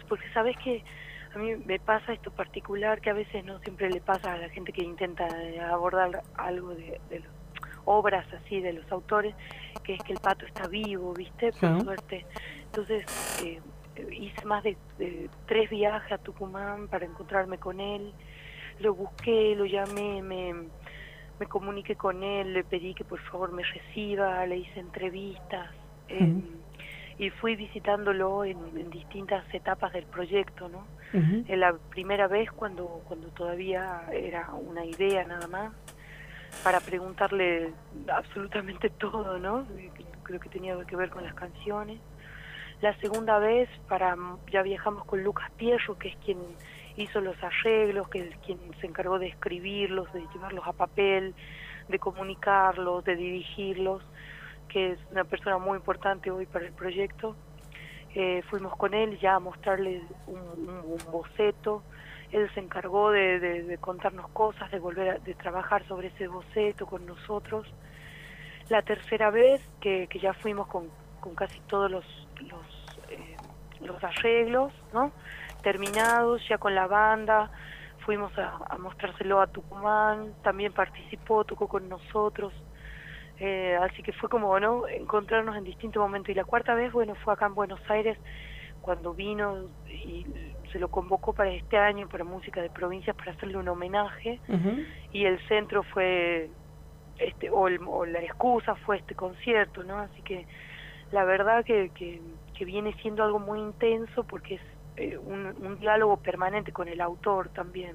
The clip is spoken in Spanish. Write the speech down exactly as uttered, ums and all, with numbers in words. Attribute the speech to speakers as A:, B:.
A: porque sabes que a mí me pasa esto particular que a veces no siempre le pasa a la gente que intenta eh, abordar algo de, de los, obras así de los autores, que es que el pato está vivo, ¿viste? Por
B: Claro.
A: suerte. Entonces eh, hice más de, de tres viajes a Tucumán para encontrarme con él, lo busqué, lo llamé, me, me comuniqué con él, le pedí que por favor me reciba, le hice entrevistas. Eh,
B: Ujú,
A: y fui visitándolo en, en distintas etapas del proyecto, ¿no?
B: ujú,
A: En la primera vez cuando, cuando todavía era una idea nada más, para preguntarle absolutamente todo, ¿no? Creo que tenía que ver con las canciones. La segunda vez, para ya viajamos con Lucas Pierro, que es quien hizo los arreglos, que es quien se encargó de escribirlos, de llevarlos a papel, de comunicarlos, de dirigirlos, que es una persona muy importante hoy para el proyecto. Eh, fuimos con él ya a mostrarle un, un, un boceto. Él se encargó de, de, de contarnos cosas, de volver a de trabajar sobre ese boceto con nosotros. La tercera vez que, que ya fuimos con, con casi todos los los, eh, los arreglos, ¿no? Terminados, ya con la banda, fuimos a, a mostrárselo a Tucumán, también participó, tocó con nosotros. Eh, así que fue como, ¿no?, encontrarnos en distintos momentos. Y la cuarta vez, bueno, fue acá en Buenos Aires, cuando vino y se lo convocó para este año, para Música de Provincias, para hacerle un homenaje,
B: ujú.
A: y el centro fue, este o, el, o la excusa fue este concierto, ¿no? Así que la verdad que, que, que viene siendo algo muy intenso, porque es eh, un, un diálogo permanente con el autor también.